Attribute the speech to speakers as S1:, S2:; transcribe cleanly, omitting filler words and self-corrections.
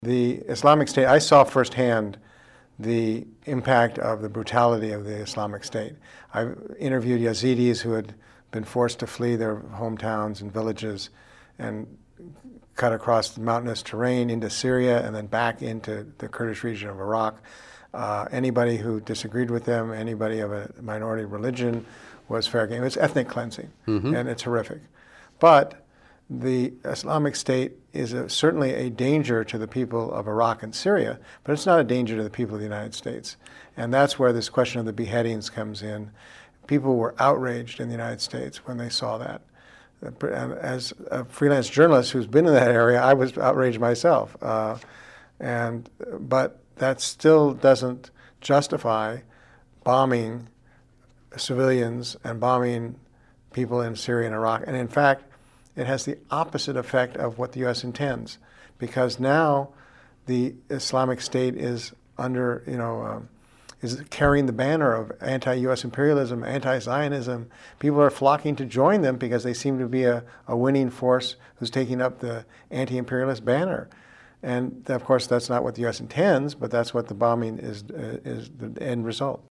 S1: The Islamic State, I saw firsthand the impact of the brutality of the Islamic State. I interviewed Yazidis who had been forced to flee their hometowns and villages and cut across the mountainous terrain into Syria and then back into the Kurdish region of Iraq. Anybody who disagreed with them, anybody of a minority religion, was fair game. It was ethnic cleansing, and it's horrific. But the Islamic State is certainly a danger to the people of Iraq and Syria, but it's not a danger to the people of the United States. And that's where this question of the beheadings comes in. People were outraged in the United States when they saw that. And as a freelance journalist who's been in that area, I was outraged myself. But that still doesn't justify bombing civilians and bombing people in Syria and Iraq. And in fact, it has the opposite effect of what the U.S. intends, because now the Islamic State is under, is carrying the banner of anti-U.S. imperialism, anti-Zionism. People are flocking to join them because they seem to be a winning force who's taking up the anti-imperialist banner. And of course, that's not what the U.S. intends, but that's what the bombing is the end result.